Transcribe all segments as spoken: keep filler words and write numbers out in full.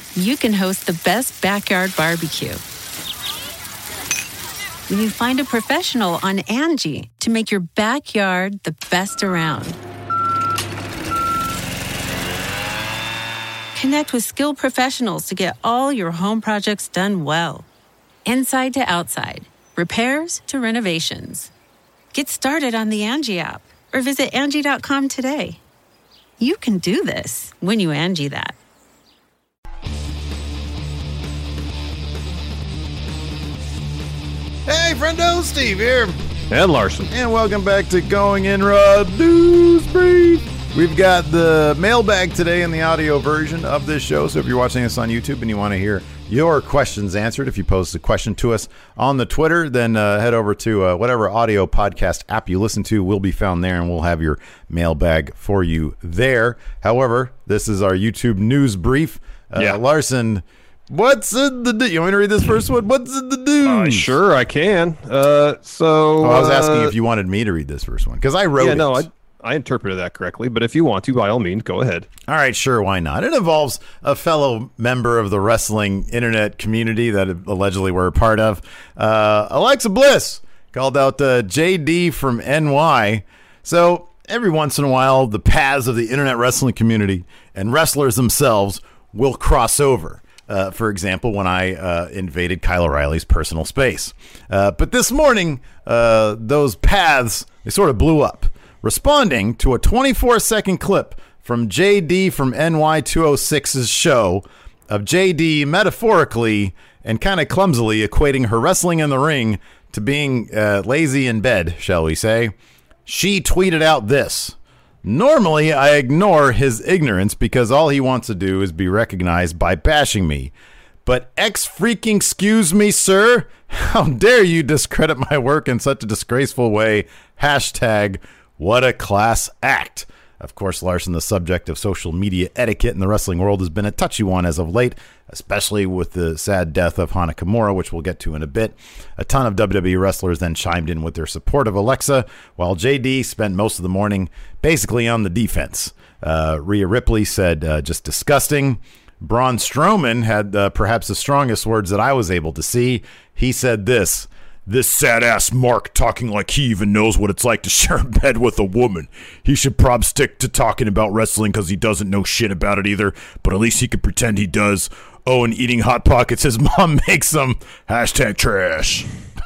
you can host the best backyard barbecue. When you find a professional on Angie to make your backyard the best around. Connect with skilled professionals to get all your home projects done well. Inside to outside, repairs to renovations. Get started on the Angie app or visit Angie dot com today. You can do this when you Angie that. Hey, friendo, Steve here. And Larson. And welcome back to Going In Raw News Brief. We've got the mailbag today in the audio version of this show. So if you're watching this on YouTube and you want to hear your questions answered, if you post a question to us on the Twitter, then uh, head over to uh, whatever audio podcast app you listen to. We'll be found there, and we'll have your mailbag for you there. However, this is our YouTube news brief. Uh, yeah. Larson, what's in the news? You want me to read this first one? What's in the news? Uh, sure, I can. Uh, so oh, I was asking uh, if you wanted me to read this first one, because I wrote yeah, it. no, I, I interpreted that correctly, but if you want to, by all means, go ahead. All right, sure, why not? It involves a fellow member of the wrestling internet community that allegedly we're a part of. Uh, Alexa Bliss called out uh, J D from N Y. So every once in a while, the paths of the internet wrestling community and wrestlers themselves will cross over. Uh, for example, when I uh, invaded Kyle O'Reilly's personal space. Uh, but this morning, uh, those paths, they sort of blew up, responding to a twenty-four second clip from J D from N Y two oh six's show of J D metaphorically and kind of clumsily equating her wrestling in the ring to being uh, lazy in bed, shall we say. She tweeted out this: "Normally, I ignore his ignorance because all he wants to do is be recognized by bashing me. But X-freaking-excuse me, sir? How dare you discredit my work in such a disgraceful way? Hashtag what a class act." Of course, Larson, the subject of social media etiquette in the wrestling world, has been a touchy one as of late, especially with the sad death of Hana Kimura, which we'll get to in a bit. A ton of W W E wrestlers then chimed in with their support of Alexa, while J D spent most of the morning basically on the defense. Uh, Rhea Ripley said, uh, just disgusting. Braun Strowman had uh, perhaps the strongest words that I was able to see. He said this: "This sad-ass Mark talking like he even knows what it's like to share a bed with a woman. He should prob stick to talking about wrestling because he doesn't know shit about it either, but at least he could pretend he does. Oh, and eating Hot Pockets his mom makes them. Hashtag trash."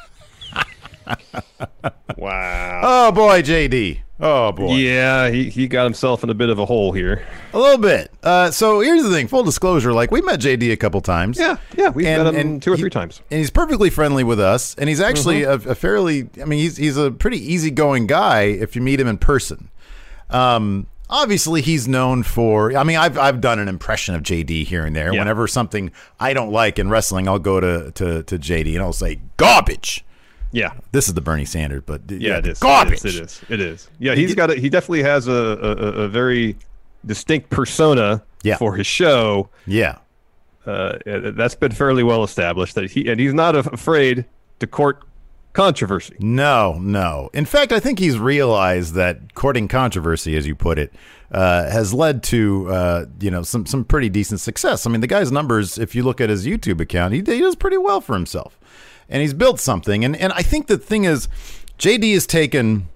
Wow. Oh, boy, J D. Oh, boy. Yeah, he, he got himself in a bit of a hole here. A little bit. Uh, so here's the thing. Full disclosure, like, we met J D a couple times. Yeah, yeah, we've and, met him and two or he, three times. And he's perfectly friendly with us. And he's actually mm-hmm. a, a fairly, I mean, he's he's a pretty easygoing guy if you meet him in person. Um, obviously, he's known for, I mean, I've I've done an impression of J D here and there. Yeah. Whenever something I don't like in wrestling, I'll go to, to, to J D and I'll say, "Garbage." Yeah, this is the Bernie Sanders, but yeah, yeah it is garbage. It is. It is. It is. Yeah, he's got. A, he definitely has a, a, a very distinct persona yeah. for his show. Yeah, uh, that's been fairly well established. That he and he's not afraid to court controversy. No, no. In fact, I think he's realized that courting controversy, as you put it, uh, has led to uh, you know some some pretty decent success. I mean, the guy's numbers, if you look at his YouTube account, he, he does pretty well for himself. And he's built something. And, and I think the thing is, J D has taken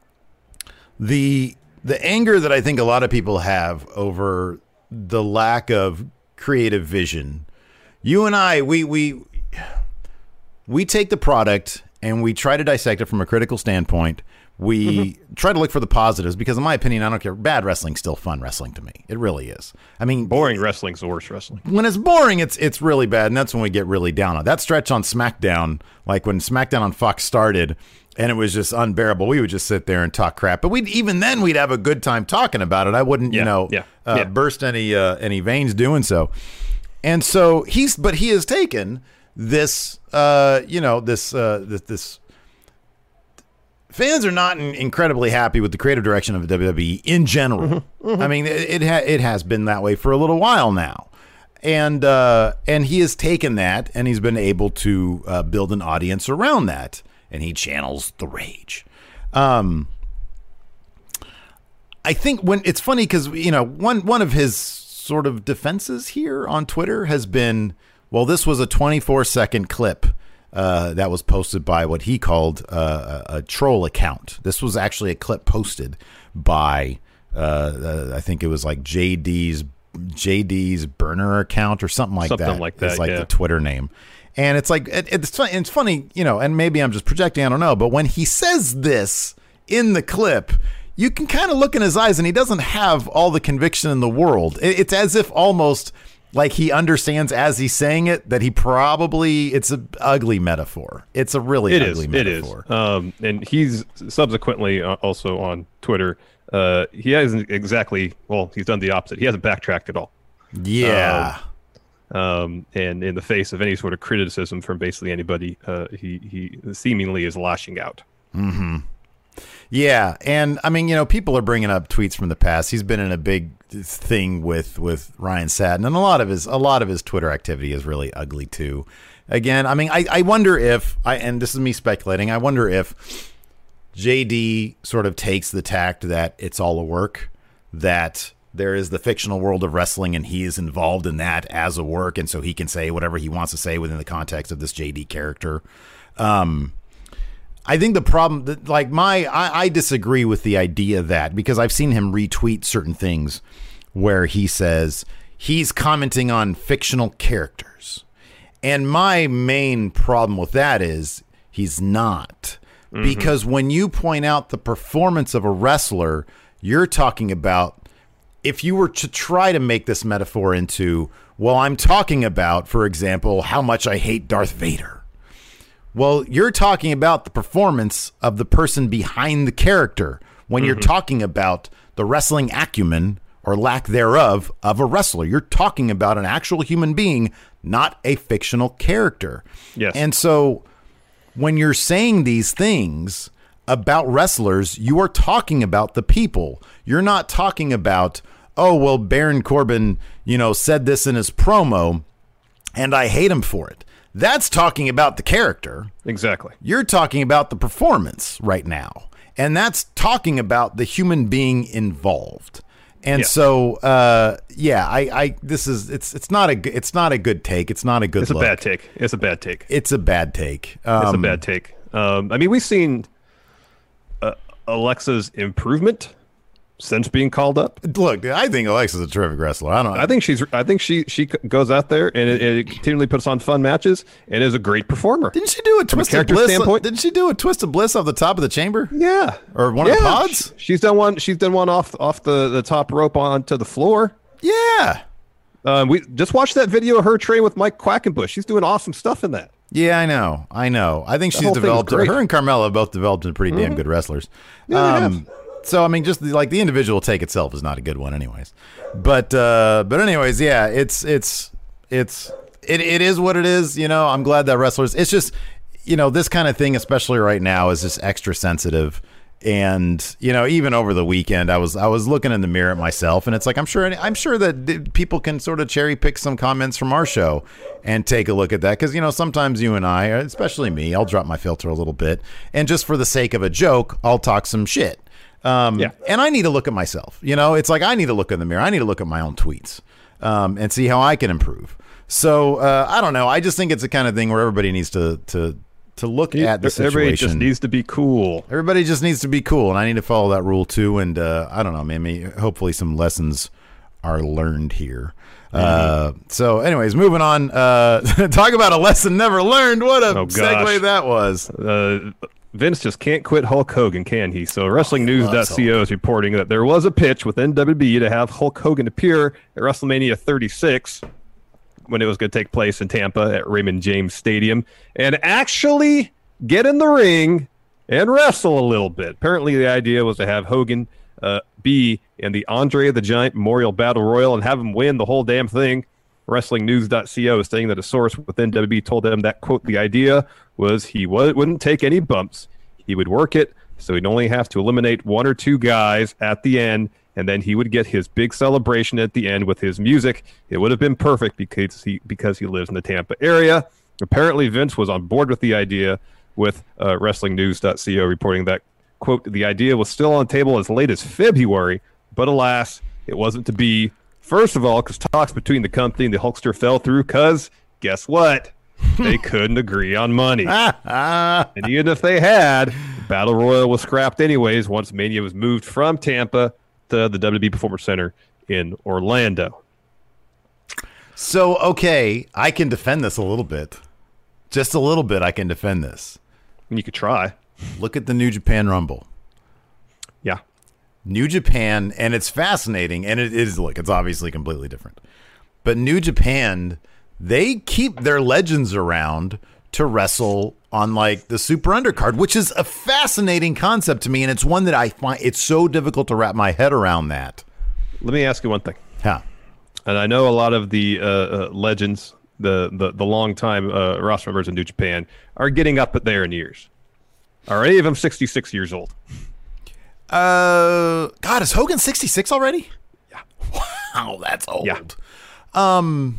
the the anger that I think a lot of people have over the lack of creative vision. You and I, we we we take the product and we try to dissect it from a critical standpoint. We mm-hmm. try to look for the positives because, in my opinion, I don't care. Bad wrestling's still fun wrestling to me. It really is. I mean, boring wrestling's the worst wrestling. When it's boring, it's it's really bad, and that's when we get really down on it. That stretch on SmackDown, like when SmackDown on Fox started, and it was just unbearable. We would just sit there and talk crap, but we'd even then we'd have a good time talking about it. I wouldn't, yeah, you know, yeah, uh, yeah. burst any uh, any veins doing so. And so he's, but he has taken this, uh, you know, this uh, this. this Fans are not incredibly happy with the creative direction of W W E in general. Mm-hmm, mm-hmm. I mean, it it, ha- it has been that way for a little while now, and uh, and he has taken that and he's been able to uh, build an audience around that, and he channels the rage. Um, I think when it's funny because you know one one of his sort of defenses here on Twitter has been, well, this was a twenty-four second clip uh, that was posted by what he called uh, a, a troll account. This was actually a clip posted by, uh, uh, I think it was like J D's J D's burner account or something like something that. like that. It's like yeah. the Twitter name. And it's like, it, it's, it's funny, you know, and maybe I'm just projecting, I don't know. But when he says this in the clip, you can kind of look in his eyes and he doesn't have all the conviction in the world. It, it's as if almost like he understands as he's saying it that he probably, it's an ugly metaphor. It's a really it ugly is, metaphor. It is. Um, and he's subsequently also on Twitter. Uh, he hasn't exactly, well, he's done the opposite. He hasn't backtracked at all. Yeah. Um, Um, and in the face of any sort of criticism from basically anybody, uh, he he seemingly is lashing out. Mm-hmm. Yeah, and I mean, you know, people are bringing up tweets from the past. He's been in a big thing with with Ryan Satin, and a lot of his a lot of his Twitter activity is really ugly too. Again, I mean, I, I wonder if I and this is me speculating. I wonder if J D sort of takes the tact that it's all a work, that there is the fictional world of wrestling and he is involved in that as a work. And so he can say whatever he wants to say within the context of this J D character. Um, I think the problem that like my, I, I disagree with the idea that because I've seen him retweet certain things where he says he's commenting on fictional characters. And my main problem with that is he's not, mm-hmm. because when you point out the performance of a wrestler, you're talking about, if you were to try to make this metaphor into, well, I'm talking about, for example, how much I hate Darth Vader. Well, you're talking about the performance of the person behind the character when mm-hmm. you're talking about the wrestling acumen or lack thereof of a wrestler. You're talking about an actual human being, not a fictional character. Yes. And so when you're saying these things about wrestlers, you are talking about the people. You're not talking about, oh, well, Baron Corbin, you know, said this in his promo and I hate him for it. That's talking about the character. Exactly. You're talking about the performance right now. And that's talking about the human being involved. And yeah. so, uh, yeah, I, I, this is, it's, it's not a, it's not a good take. It's not a good It's look. a bad take. It's a bad take. It's a bad take. Um, it's a bad take. Um, I mean, we've seen uh, Alexa's improvement since being called up. Look, I think Alexa's a terrific wrestler. I don't. I think she's. I think she she goes out there and it, it continually puts on fun matches and is a great performer. Didn't she do a twist a of bliss? standpoint? Didn't she do a twist of bliss off the top of the chamber? Yeah, or one yeah. of the pods. She's done one. She's done one off off the, the top rope onto the floor. Yeah. Uh, we just watched that video of her training with Mike Quackenbush. She's doing awesome stuff in that. Yeah, I know. I know. I think that she's developed. Her and Carmella have both developed into pretty damn mm-hmm. good wrestlers. Yeah, um, So I mean, just the, like the individual take itself is not a good one, anyways. But uh, but anyways, yeah, it's it's it's it it is what it is. You know, I'm glad that wrestlers. It's just, you know, this kind of thing, especially right now, is just extra sensitive. And you know, even over the weekend, I was I was looking in the mirror at myself, and it's like I'm sure I'm sure that people can sort of cherry pick some comments from our show and take a look at that, because you know sometimes you and I, especially me, I'll drop my filter a little bit, and just for the sake of a joke, I'll talk some shit. Um, yeah. And I need to look at myself. You know, it's like I need to look in the mirror. I need to look at my own tweets um, and see how I can improve. So uh, I don't know. I just think it's the kind of thing where everybody needs to to to look at the situation. Everybody just needs to be cool. Everybody just needs to be cool, and I need to follow that rule too. And uh, I don't know, maybe hopefully some lessons are learned here. Mm-hmm. Uh, so, anyways, moving on. Uh, talk about a lesson never learned. What a oh, segue that was. Uh, Vince just can't quit Hulk Hogan, can he? So wrestling news dot co is reporting that there was a pitch within W W E to have Hulk Hogan appear at WrestleMania thirty-six when it was going to take place in Tampa at Raymond James Stadium and actually get in the ring and wrestle a little bit. Apparently the idea was to have Hogan uh, be in the Andre the Giant Memorial Battle Royal and have him win the whole damn thing. wrestling news dot co is saying that a source within W W E told them that, quote, the idea was he w- wouldn't take any bumps. He would work it, so he'd only have to eliminate one or two guys at the end, and then he would get his big celebration at the end with his music. It would have been perfect because he because he lives in the Tampa area. Apparently, Vince was on board with the idea, with uh, wrestling news dot co reporting that, quote, the idea was still on the table as late as February, but alas, it wasn't to be First of all, because talks between the company and the Hulkster fell through because, guess what? They couldn't agree on money. And even if they had, Battle Royal was scrapped anyways once Mania was moved from Tampa to the W W E Performance Center in Orlando. So, okay, I can defend this a little bit. Just a little bit I can defend this. And you could try. Look at the New Japan Rumble. Yeah. New Japan, and it's fascinating, and it is, look, it's obviously completely different. But New Japan, they keep their legends around to wrestle on, like, the super undercard, which is a fascinating concept to me, and it's one that I find it's so difficult to wrap my head around that. Let me ask you one thing. Huh. And I know a lot of the uh, uh, legends, the the, the long-time uh, roster members in New Japan, are getting up there in years. Are any of them sixty-six years old? Uh, God, is Hogan sixty-six already? Yeah. Wow, that's old. Yeah. Um,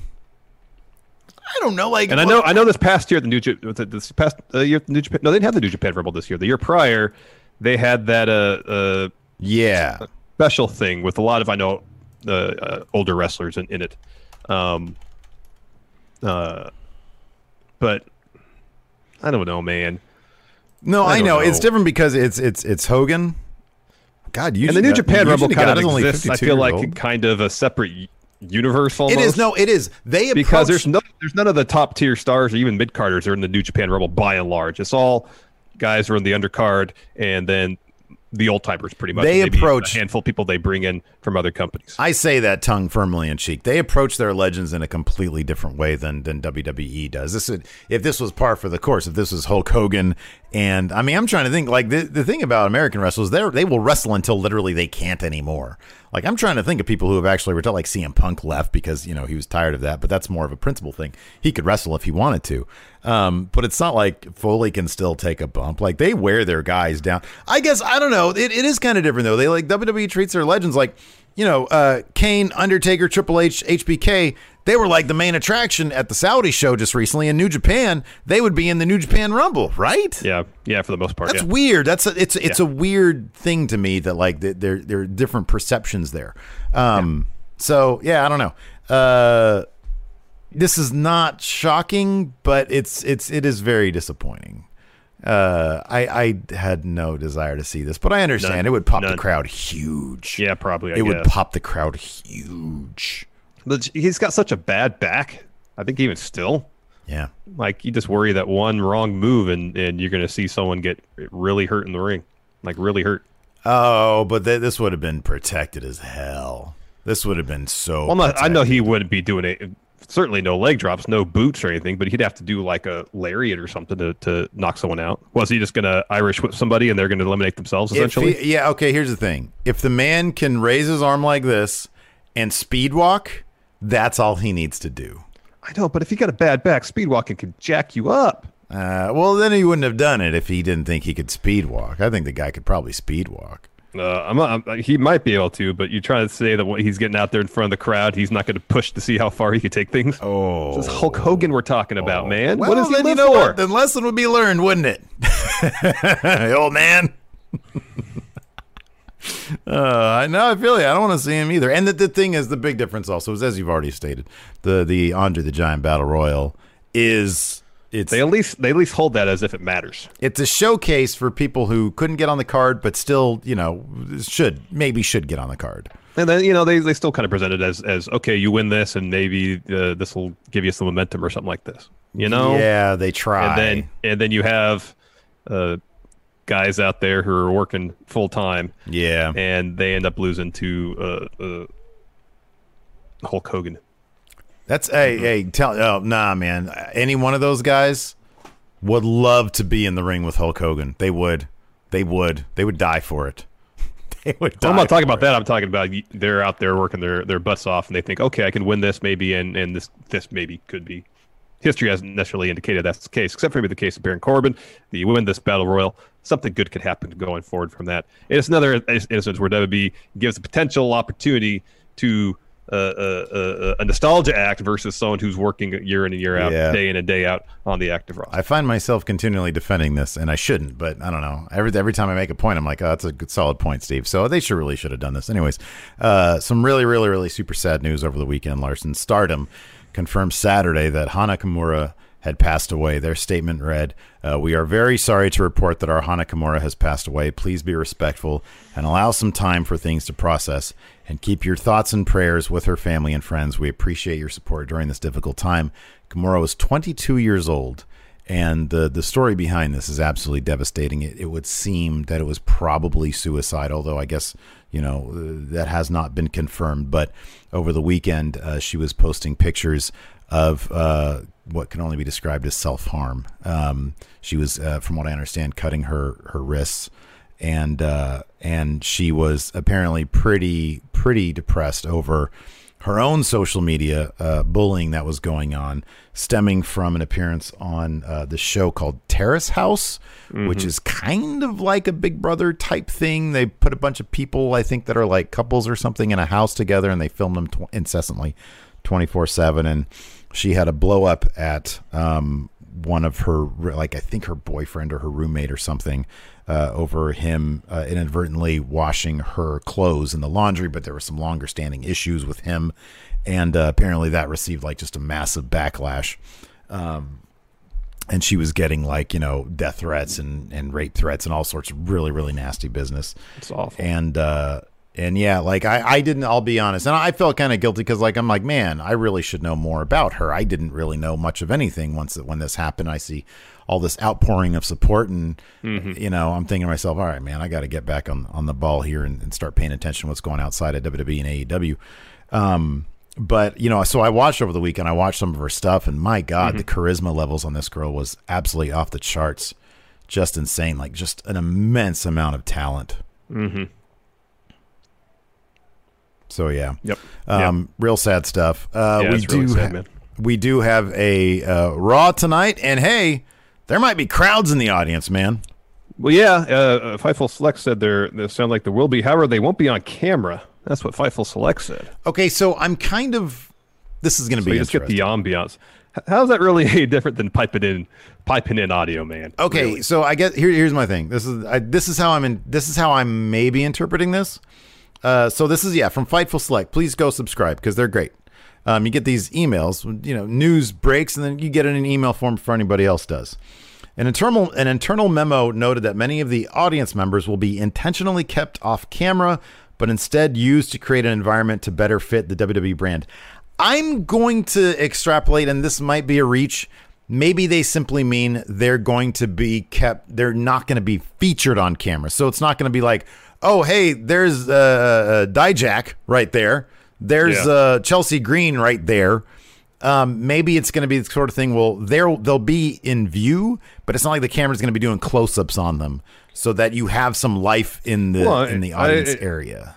I don't know. Like, and I know, I know this past year, the New Japan, this past uh, year, New Japan. No, they didn't have the New Japan Rumble this year. The year prior, they had that uh, uh yeah special thing with a lot of I know uh, uh, older wrestlers in, in it. Um. Uh. But I don't know, man. No, I, I know. know It's different because it's it's it's Hogan. God, you and the New Japan Rumble kind of only exists. I feel like kind of a separate universe almost. It is. No, it is. They approach... because there's no there's none of the top tier stars or even mid carders are in the New Japan Rumble by and large. It's all guys who are in the undercard and then the old timers pretty much. They Maybe approach a handful of people they bring in from other companies. I say that tongue firmly in cheek. They approach their legends in a completely different way than than W W E does. This would, if this was par for the course, if this was Hulk Hogan, and I mean, I'm trying to think. Like the the thing about American wrestlers, they they will wrestle until literally they can't anymore. Like I'm trying to think of people who have actually retired. Like C M Punk left because you know he was tired of that, but that's more of a principle thing. He could wrestle if he wanted to. Um, but it's not like Foley can still take a bump. Like they wear their guys down. I guess I don't know. It, it is kind of different though. They like W W E treats their legends like, you know, uh, Kane, Undertaker, Triple H, H B K. They were like the main attraction at the Saudi show just recently. In New Japan, they would be in the New Japan Rumble, right? Yeah, yeah, for the most part. That's yeah. weird. That's a, it's it's yeah. a weird thing to me that like there there are different perceptions there. Um, yeah. So yeah, I don't know. Uh, This is not shocking, but it's it's it is very disappointing. Uh, I I had no desire to see this, but I understand None. It would pop None. the crowd huge. Yeah, probably. I it guess. would pop the crowd huge. But he's got such a bad back. I think even still, yeah. Like you just worry that one wrong move and, and you're going to see someone get really hurt in the ring, like really hurt. Oh, but th- this would have been protected as hell. This would have been so. Well, not, I know he wouldn't be doing it. Certainly no leg drops, no boots or anything, but he'd have to do like a lariat or something to, to knock someone out. Was he just going to Irish whip somebody and they're going to eliminate themselves essentially? He, yeah, okay, here's the thing. If the man can raise his arm like this and speed walk, that's all he needs to do. I know, but if he got a bad back, speed walking could jack you up. Uh, well, then he wouldn't have done it if he didn't think he could speed walk. I think the guy could probably speed walk. Uh, I'm, I'm, he might be able to, but you try to say that when he's getting out there in front of the crowd, he's not going to push to see how far he could take things. Oh, this is Hulk Hogan we're talking about, oh. man. Well, what does he then live you know for? What? Then lesson would be learned, wouldn't it? Old man. uh, no, I feel you. I don't want to see him either. And the, the thing is, the big difference also is, as you've already stated, the the Andre the Giant Battle Royal is. It's, they at least they at least hold that as if it matters. It's a showcase for people who couldn't get on the card, but still, you know, should maybe should get on the card. And then you know they, they still kind of present it as as okay, you win this, and maybe uh, this will give you some momentum or something like this. You know? Yeah, they try. And then and then you have uh, guys out there who are working full time. Yeah, and they end up losing to uh, uh, Hulk Hogan. That's hey mm-hmm. hey tell oh nah man, any one of those guys would love to be in the ring with Hulk Hogan. They would, they would, they would die for it. They would. Well, I'm not talking about it. that. I'm talking about they're out there working their, their butts off, and they think, okay, I can win this maybe, and, and this this maybe could be. History hasn't necessarily indicated that's the case, except for maybe the case of Baron Corbin. The you win this battle royal, something good could happen going forward from that. And it's another instance where W W E gives a potential opportunity to uh, uh, a nostalgia act versus someone who's working year in and year out, Yeah. day in and day out on the active roster. I find myself continually defending this, and I shouldn't, but I don't know. Every every time I make a point, I'm like, oh, that's a good, solid point, Steve. So they should really should have done this. Anyways, uh, some really, really, really super sad news over the weekend, Larson. Stardom confirmed Saturday that Hana Kimura had passed away. Their statement read, uh, we are very sorry to report that our Hana Kimura has passed away. Please be respectful and allow some time for things to process, and keep your thoughts and prayers with her family and friends. We appreciate your support during this difficult time. Kimura was twenty-two years old, and the the story behind this is absolutely devastating. It, it would seem that it was probably suicide, although I guess, you know, uh, that has not been confirmed. But over the weekend, uh, she was posting pictures of uh, what can only be described as self-harm. Um, she was, uh, from what I understand, cutting her, her wrists, and uh, and she was apparently pretty pretty depressed over her own social media uh, bullying that was going on, stemming from an appearance on uh, the show called Terrace House, mm-hmm. which is kind of like a Big Brother type thing. They put a bunch of people, I think, that are like couples or something in a house together, and they film them tw- incessantly, twenty-four seven. And she had a blow up at um, one of her, like I think her boyfriend or her roommate or something, uh, over him uh, inadvertently washing her clothes in the laundry, but there were some longer standing issues with him. And uh, apparently that received like just a massive backlash. Um, and she was getting like, you know, death threats and, and rape threats and all sorts of really, really nasty business. It's awful. And, uh, And yeah, like I, I didn't, I'll be honest. And I felt kind of guilty because like, I'm like, man, I really should know more about her. I didn't really know much of anything once when this happened. I see all this outpouring of support and, mm-hmm. you know, I'm thinking to myself, all right, man, I got to get back on, on the ball here and, and start paying attention to what's going outside of W W E and A E W. Um, but, you know, so I watched over the weekend, I watched some of her stuff, and my God, mm-hmm. the charisma levels on this girl was absolutely off the charts. Just insane. Like just an immense amount of talent. Mm-hmm. So yeah, yep. Um, yep. Real sad stuff. Uh, yeah, we it's do, really sad, ha- man. we do have a uh, Raw tonight, and hey, there might be crowds in the audience, man. Well, yeah. Uh, Fightful Select said there. They sound like there will be. However, they won't be on camera. That's what Fightful Select said. Okay, so I'm kind of. This is going to so be you just get the ambiance. How's that really any different than piping in, piping in audio, man? Okay, really? so I get here. Here's my thing. This is I, this is how I'm in. This is how I'm maybe interpreting this. Uh, so this is, yeah, from Fightful Select. Please go subscribe because they're great. Um, you get these emails, you know, news breaks, and then you get it in an email form before anybody else does. An internal, an internal memo noted that many of the audience members will be intentionally kept off camera, but instead used to create an environment to better fit the W W E brand. I'm going to extrapolate, and this might be a reach. Maybe they simply mean they're going to be kept, they're not going to be featured on camera. So it's not going to be like, oh, hey, there's uh, Dijak right there. There's yeah. uh, Chelsea Green right there. Um, maybe it's going to be the sort of thing, well, they'll, they'll be in view, but it's not like the camera's going to be doing close-ups on them so that you have some life in the well, in the audience I, I, area.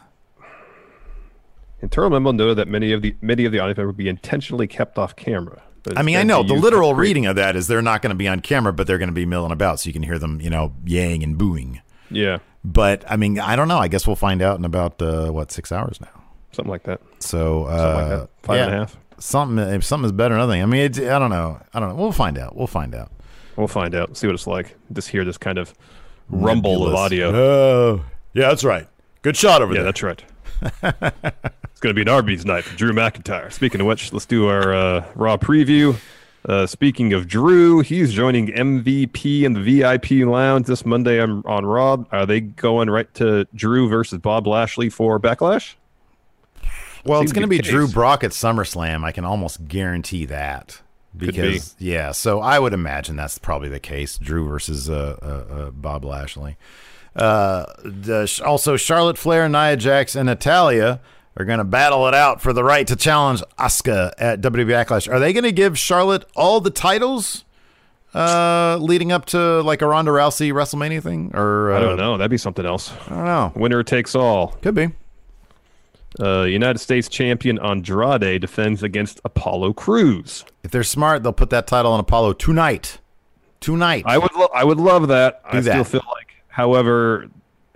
Internal memo noted that many of the many of the audience members will be intentionally kept off camera. I mean, I know the literal reading of that is they're not going to be on camera, but they're going to be milling about so you can hear them, you know, yaying and booing. Yeah. But, I mean, I don't know. I guess we'll find out in about, uh, what, six hours now? Something like that. So, uh, something like that. Five yeah, and a half. Something, if something is better than nothing. I mean, it's, I don't know. I don't know. We'll find out. We'll find out. We'll find out. See what it's like. Just hear this kind of rumble Nebulous. of audio. Oh, yeah, that's right. Good shot over yeah, there. Yeah, that's right. It's going to be an Arby's night for Drew McIntyre. Speaking of which, let's do our uh, Raw preview. Uh, speaking of Drew, he's joining M V P in the V I P lounge this Monday on, on Raw. Are they going right to Drew versus Bob Lashley for Backlash? Well, Seems it's going to be case. Drew Brock at SummerSlam. I can almost guarantee that. Because, be. yeah, so I would imagine that's probably the case. Drew versus uh, uh, uh, Bob Lashley. Uh, the, also, Charlotte Flair, Nia Jax, and Natalya are going to battle it out for the right to challenge Asuka at W W E Backlash. Are they going to give Charlotte all the titles uh, leading up to like a Ronda Rousey WrestleMania thing? Or uh, I don't know. That'd be something else. I don't know. Winner takes all. Could be. Uh, United States champion Andrade defends against Apollo Crews. If they're smart, they'll put that title on Apollo tonight. Tonight. I would. Lo- I would love that. Do I that. still feel like, however,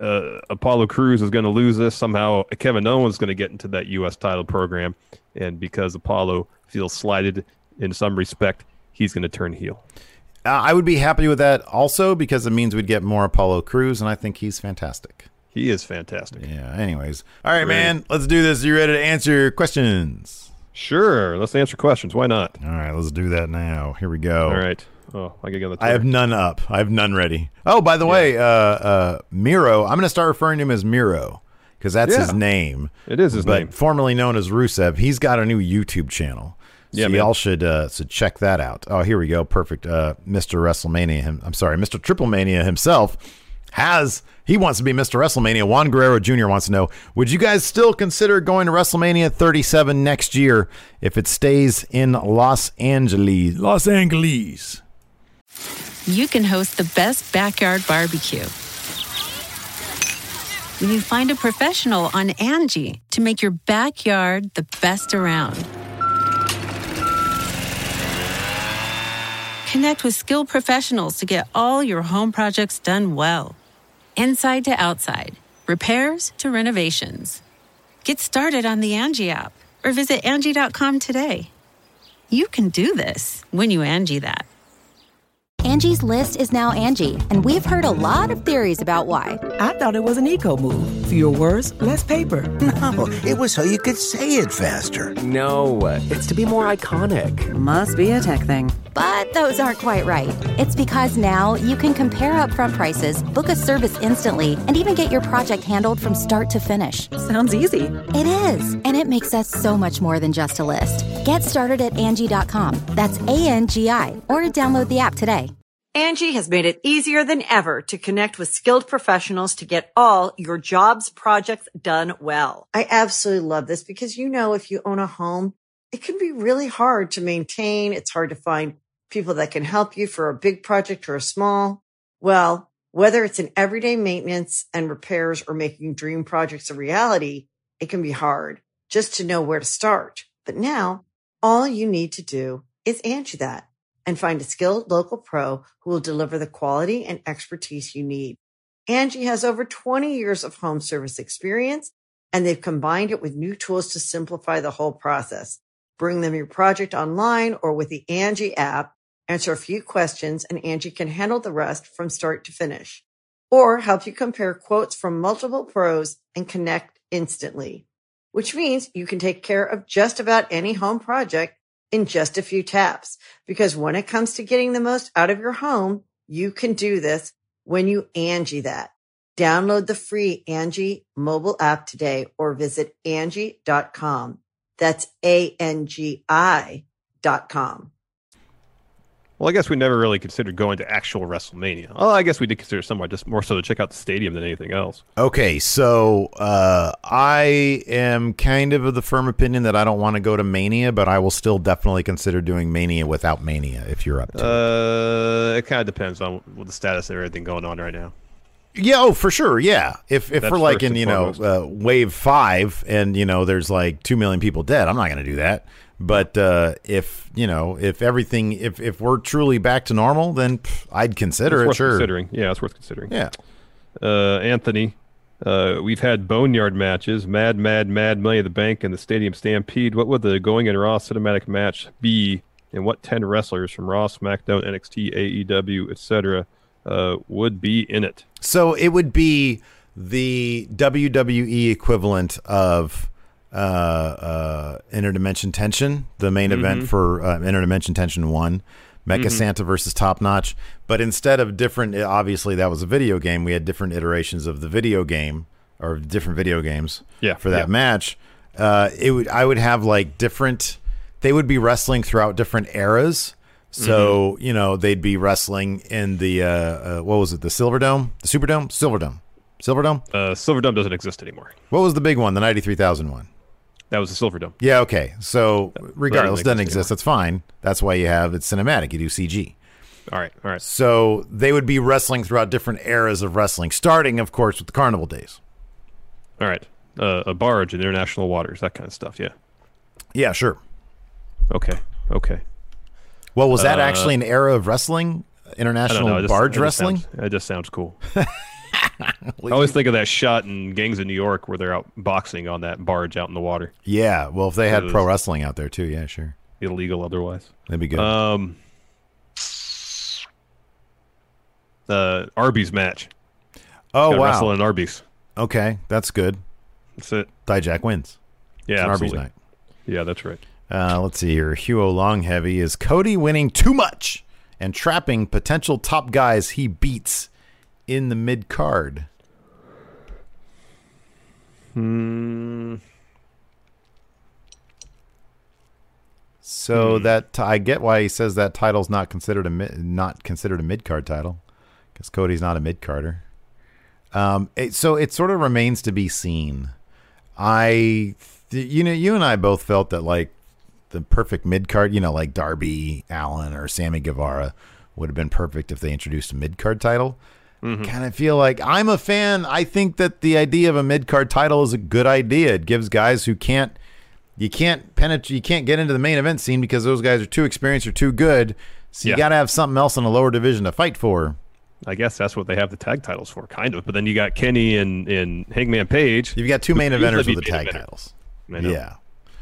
uh, Apollo Crews is going to lose this. Somehow Kevin Owens is going to get into that U S title program. And because Apollo feels slighted in some respect, he's going to turn heel. Uh, I would be happy with that also because it means we'd get more Apollo Crews, and I think he's fantastic. He is fantastic. Yeah, anyways. All right, man, let's do this. You ready to answer questions? Sure, let's answer questions. Why not? All right, let's do that now. Here we go. All right. Oh, I gotta get on the I have none up. I have none ready. Oh, by the yeah. way, uh, uh, Miro, I'm going to start referring to him as Miro because that's yeah. his name. It is his but name. Formerly known as Rusev. He's got a new YouTube channel. So yeah, y'all should uh, should check that out. Oh, here we go. Perfect. Uh, Mister WrestleMania. Him, I'm sorry, Mister Triple Mania himself has. He wants to be Mister WrestleMania. Juan Guerrero Junior wants to know: would you guys still consider going to WrestleMania thirty-seven next year if it stays in Los Angeles? Los Angeles. You can host the best backyard barbecue when you find a professional on Angie to make your backyard the best around. Connect with skilled professionals to get all your home projects done well. Inside to outside, repairs to renovations. Get started on the Angie app or visit Angie dot com today. You can do this when you Angie that. Angie's List is now Angie, and we've heard a lot of theories about why. I thought it was an eco move. Fewer words, less paper. No, it was so you could say it faster. No, it's to be more iconic. Must be a tech thing. But those aren't quite right. It's because now you can compare upfront prices, book a service instantly, and even get your project handled from start to finish. Sounds easy. It is, and it makes us so much more than just a list. Get started at Angie dot com. That's A N G I, or download the app today. Angie has made it easier than ever to connect with skilled professionals to get all your jobs projects done well. I absolutely love this because, you know, if you own a home, it can be really hard to maintain. It's hard to find people that can help you for a big project or a small. Well, whether it's in everyday maintenance and repairs or making dream projects a reality, it can be hard just to know where to start. But now all you need to do is Angie that and find a skilled local pro who will deliver the quality and expertise you need. Angie has over twenty years of home service experience, and they've combined it with new tools to simplify the whole process. Bring them your project online or with the Angie app, answer a few questions, and Angie can handle the rest from start to finish. Or help you compare quotes from multiple pros and connect instantly, which means you can take care of just about any home project in just a few taps. Because when it comes to getting the most out of your home, you can do this when you Angie that. Download the free Angie mobile app today or visit Angie dot com. That's A N G I dot com. Well, I guess we never really considered going to actual WrestleMania. Oh, I guess we did consider somewhere just more so to check out the stadium than anything else. Okay, so uh, I am kind of of the firm opinion that I don't want to go to Mania, but I will still definitely consider doing Mania without Mania if you're up to uh, it. It kind of depends on the status of everything going on right now. Yeah, oh, for sure, yeah. If if That's we're like in, and you know, uh, wave five and, you know, there's like two million people dead, I'm not going to do that. But uh, if, you know, if everything, if, if we're truly back to normal, then pff, I'd consider it's it, worth sure. Considering. Yeah, it's worth considering. Yeah. Uh, Anthony, uh, we've had Boneyard matches, Mad, Mad, Mad, Money in the Bank, and the Stadium Stampede. What would the Going in Raw cinematic match be, and what ten wrestlers from Raw, SmackDown, N X T, A E W, et cetera, uh, would be in it? So it would be the W W E equivalent of uh, uh, Interdimension Tension, the main mm-hmm. event for uh, Interdimension Tension one, Mecha mm-hmm. Santa versus Top Notch. But instead of different, obviously that was a video game, we had different iterations of the video game or different video games yeah, for that yeah. match. Uh, it would I would have like different, they would be wrestling throughout different eras. So, mm-hmm. you know, they'd be wrestling in the, uh, uh, what was it, the Silverdome? The Superdome? Silverdome. Silverdome? Uh, Silverdome doesn't exist anymore. What was the big one, the ninety-three thousand one? That was the Silverdome. Yeah, okay. So, that regardless, doesn't exist. exist That's fine. That's why you have, it's cinematic. You do C G. All right, all right. So, they would be wrestling throughout different eras of wrestling, starting, of course, with the Carnival days. All right. Uh, a barge in international waters, that kind of stuff, yeah. Yeah, sure. Okay, okay. Well, was that uh, actually an era of wrestling? International just, barge it wrestling? Sounds, it just sounds cool. I always think of that shot in Gangs of New York where they're out boxing on that barge out in the water. Yeah, well, if they had pro wrestling out there too, yeah, sure. Illegal otherwise. That'd be good. Um, the Arby's match. Oh, Gotta wow. Wrestle in Arby's. Okay, that's good. That's it. Dijak wins. Yeah, it's an absolutely. Arby's night. Yeah, that's right. Uh, let's see here. Hugo Longheavy, is Cody winning too much and trapping potential top guys he beats in the mid card? Hmm. So Hmm. that I get why he says that title's not considered a mi- not considered a mid card title, because Cody's not a mid carder. Um, it, so it sort of remains to be seen. I, th- you know, you and I both felt that like the perfect mid card, you know, like Darby Allin or Sammy Guevara would have been perfect if they introduced a mid card title. Mm-hmm. Kind of feel like I'm a fan. I think that the idea of a mid card title is a good idea. It gives guys who can't, you can't penetrate, you can't get into the main event scene because those guys are too experienced or too good. So you Yeah. got to have something else in a lower division to fight for. I guess that's what they have the tag titles for, kind of. But then you got Kenny and, and Hangman Page. You've got two main who eventers usually with the be main tag eventers. titles. I know. Yeah.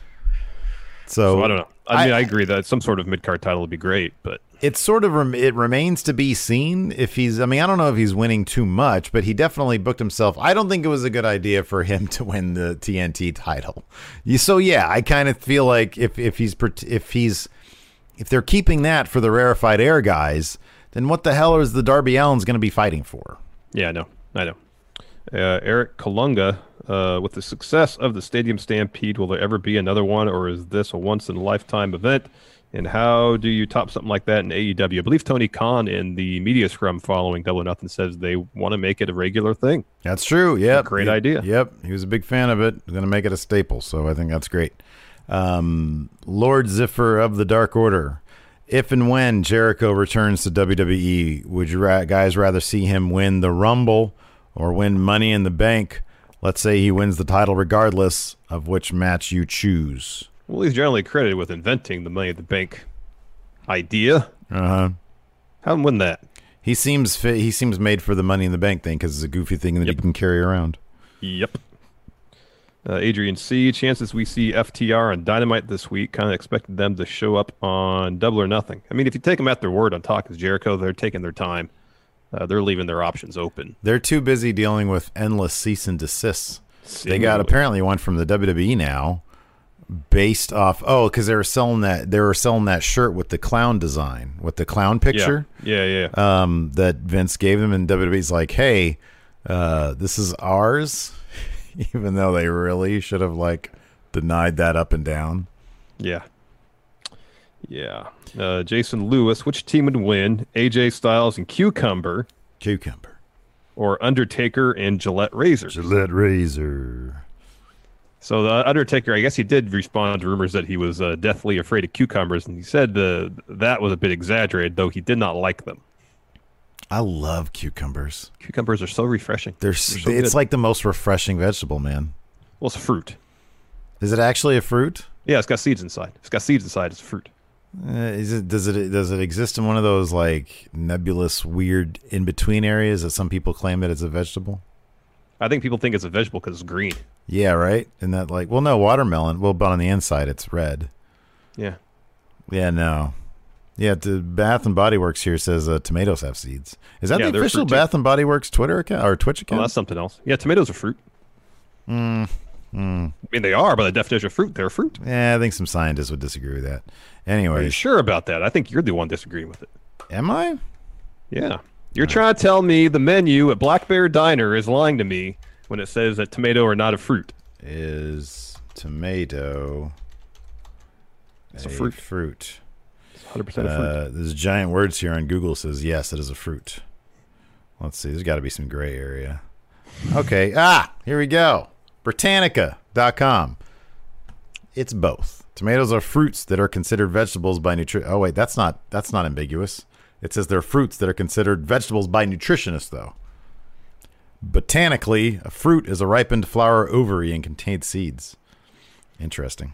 So, So I don't know. I mean, I- I, agree that some sort of mid card title would be great, but It's sort of rem- it remains to be seen if he's. I mean, I don't know if he's winning too much, but he definitely booked himself. I don't think it was a good idea for him to win the T N T title. You- So yeah, I kind of feel like if if he's pret- if he's if they're keeping that for the rarefied air guys, then what the hell is the Darby Allin's going to be fighting for? yeah, I know. I know. Uh, Eric Kalunga, uh, with the success of the Stadium Stampede, will there ever be another one, or is this a once-in-a-lifetime event? And how do you top something like that in A E W? I believe Tony Khan in the media scrum following Double or Nothing says they want to make it a regular thing. That's true. Yep. Great He- idea. Yep. He was a big fan of it. He's going to make it a staple. So I think that's great. Um, Lord Ziffer of the Dark Order. If and when Jericho returns to W W E, would you ra- guys rather see him win the Rumble or win Money in the Bank? Let's say he wins the title regardless of which match you choose. Well, he's generally credited with inventing the Money in the Bank idea. Uh-huh. How win that? He seems fit. He seems made for the Money in the Bank thing because it's a goofy thing that Yep. you can carry around. Yep. Uh, Adrian C. Chances we see F T R on Dynamite this week. Kind of expected them to show up on Double or Nothing. I mean, if you take them at their word on Talk is Jericho, they're taking their time. Uh, they're leaving their options open. They're too busy dealing with endless cease and desists. They got Seemingly. apparently one from the W W E now, based off. Oh, because they were selling that. They were selling that shirt with the clown design, with the clown picture. Yeah, yeah, yeah. Um, that Vince gave them, and W W E's like, "Hey, uh, this is ours," even though they really should have like denied that up and down. Yeah. Yeah. Uh, Jason Lewis, which team would win? A J Styles and Cucumber, Cucumber, or Undertaker and Gillette Razor? Gillette Razor. So the Undertaker, I guess he did respond to rumors that he was uh, deathly afraid of cucumbers, and he said the that was a bit exaggerated, though he did not like them. I love cucumbers. Cucumbers are so refreshing. They're, They're s so it's good. like the most refreshing vegetable, man. Well, it's a fruit. Is it actually a fruit? Yeah, it's got seeds inside. It's got seeds inside. It's a fruit. Uh, is it does it does it exist in one of those like nebulous, weird in between areas that some people claim that it's a vegetable? I think people think it's a vegetable because it's green. Yeah, right. And that like, well, no, watermelon. Well, but on the inside it's red. Yeah. Yeah, no. Yeah, the Bath and Body Works here says uh, tomatoes have seeds. Is that Yeah, the they're official fruit too. Bath and Body Works Twitter account or Twitch Oh, account? that's something else. Yeah, tomatoes are fruit. Mm, mm. I mean, they are, by the definition of fruit, they're a fruit. Yeah, I think some scientists would disagree with that. Are you Anyways, sure about that? I think you're the one disagreeing with it. am I? Yeah. You're trying to tell me the menu at Black Bear Diner is lying to me when it says that tomato are not a fruit. Is tomato It's a fruit. fruit? It's one hundred percent a fruit. Uh, there's giant words here on Google says yes, it is a fruit. Let's see. There's got to be some gray area. Okay. Ah, here we go. Britannica dot com. It's both. Tomatoes are fruits that are considered vegetables by nutri. Oh wait, that's not that's not ambiguous. It says they're fruits that are considered vegetables by nutritionists, though. Botanically, a fruit is a ripened flower ovary and contains seeds. Interesting.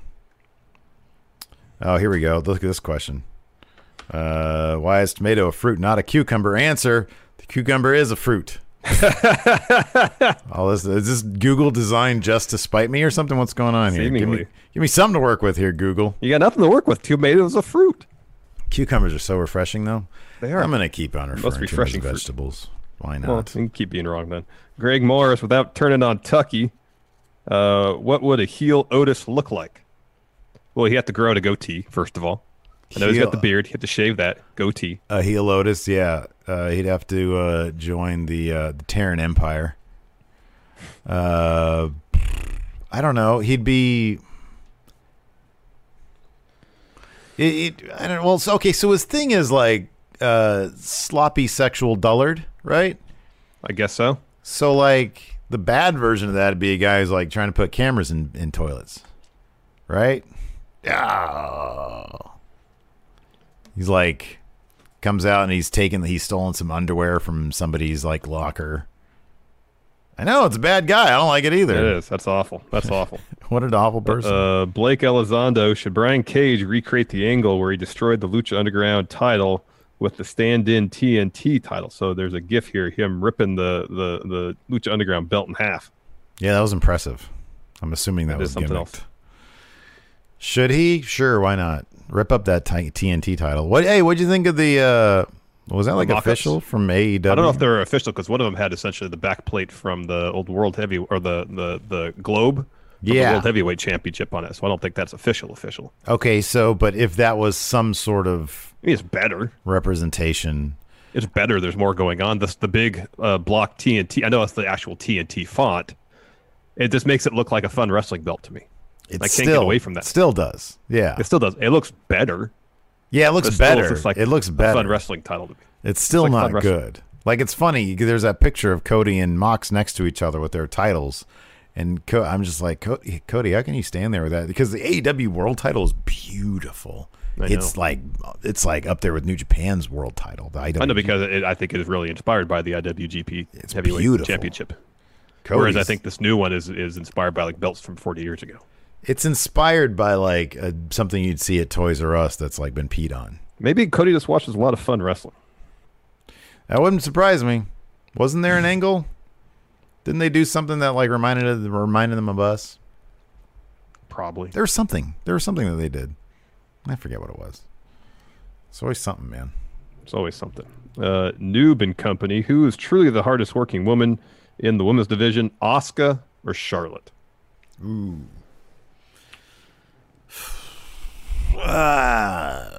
Oh, here we go. Look at this question. Uh, why is tomato a fruit, not a cucumber? Answer: the cucumber is a fruit. All this is this Google designed just to spite me or something? What's going on here? Give Seemingly. me, give me something to work with here, Google. You got nothing to work with. Tomatoes are fruit. Cucumbers are so refreshing, though. They are. I'm going to keep on referring Most refreshing to them fruit. as vegetables. Why not? Well, you can keep being wrong then. Greg Morris, without turning on Tucky, uh, what would a heel Otis look like? Well, he had to grow out a goatee, first of all. I know he's got the beard. He had to shave that goatee. A heel Otis, yeah. Uh, he'd have to uh, join the uh, the Terran Empire. Uh, I don't know. He'd be. It, it, I don't know. Well, so, okay. So his thing is like uh, sloppy sexual dullard, right? I guess so. So like the bad version of that would be a guy who's like trying to put cameras in, in toilets, right? Oh. He's like comes out and he's taken he's stolen some underwear from somebody's like locker. I know it's a bad guy. I don't like it either. It is. That's awful. That's awful. What an awful person. Uh, Blake Elizondo, should Brian Cage recreate the angle where he destroyed the Lucha Underground title with the stand-in T N T title? So there's a gif here, him ripping the the, the Lucha Underground belt in half. Yeah, that was impressive. I'm assuming that, That was is something gimmicked. else. Should he? Sure, why not? Rip up that T N T title. What? Hey, what'd you think of the? Uh, was that like mock-ups? official from A E W? I don't know if they're official because one of them had essentially the back plate from the old World Heavy or the the the Globe, of the Yeah. World Heavyweight Championship on it. So I don't think that's official. Official. Okay, so but if that was some sort of I mean, it's better. representation, It's better. There's more going on. This the big uh, block T N T. I know it's the actual T N T font. It just makes it look like a fun wrestling belt to me. it I can't still get away from that. Still does. Yeah, It still does. It looks better. yeah, it looks but still better. looks like it looks a better. fun wrestling title to me. It's still like not fun wrestling. good. Like it's funny. There's that picture of Cody and Mox next to each other with their titles, and Co- I'm just like, Cody, Cody, how can you stand there with that? Because the A E W World Title is beautiful. I It's know. like it's like up there with New Japan's World Title. The I W G P. I know because it, I think it is really inspired by the I W G P It's Heavyweight beautiful. Championship. Cody's- Whereas I think this new one is is inspired by like belts from forty years ago. it's inspired by like a, something you'd see at Toys R Us that's like been peed on. Maybe Cody just watches a lot of fun wrestling. That wouldn't surprise me. Wasn't there an angle? Didn't they do something that like reminded reminded them of us? Probably. There was something. There was something that they did. I forget what it was. It's always something, man. It's always something. Uh, Noob and Company. Who is truly the hardest working woman in the women's division? Asuka or Charlotte? Ooh. Uh,